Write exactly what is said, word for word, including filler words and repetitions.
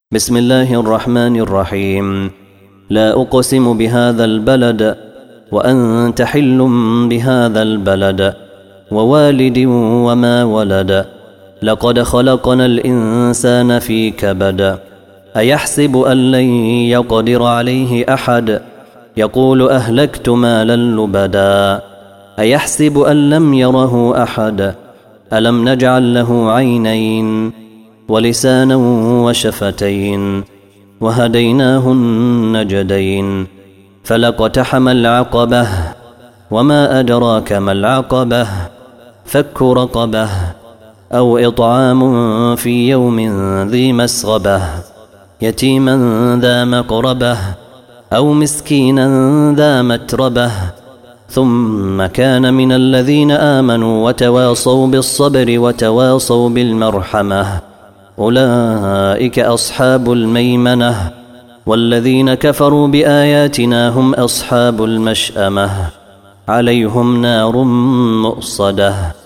بسم الله الرحمن الرحيم. لا أقسم بهذا البلد وأنت حل بهذا البلد ووالد وما ولد لقد خلقنا الإنسان في كبد أيحسب أن لن يقدر عليه أحد يقول أهلكت مالا لبدا أيحسب أن لم يره أحد ألم نجعل له عينين ولسانا وشفتين وهديناه النجدين فلاقتحم العقبة وما أدراك ما العقبة فك رقبة أو إطعام في يوم ذي مسغبة يتيما ذا مقربة أو مسكينا ذا متربة ثم كان من الذين آمنوا وتواصوا بالصبر وتواصوا بالمرحمة أولئك أصحاب الميمنة والذين كفروا بآياتنا هم أصحاب المشأمة عليهم نار مؤصدة